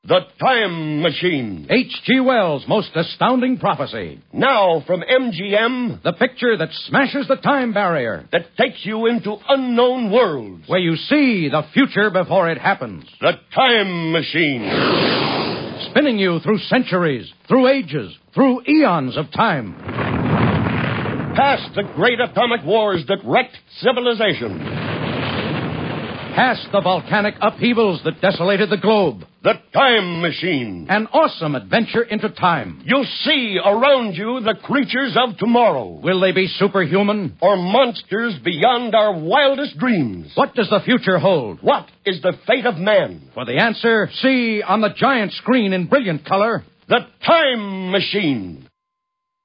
The Time Machine. H.G. Wells' most astounding prophecy. Now from MGM, The picture that smashes the time barrier. that takes you into unknown worlds. Where you see the future before it happens. The Time Machine. Spinning you through centuries, through ages, through eons of time. Past the great atomic wars that wrecked civilization. Past the volcanic upheavals that desolated the globe. The Time Machine. An awesome adventure into time. You'll see around you the creatures of tomorrow. Will they be superhuman? Or monsters beyond our wildest dreams. What does the future hold? What is the fate of man? For the answer, see on the giant screen in brilliant color. The Time Machine.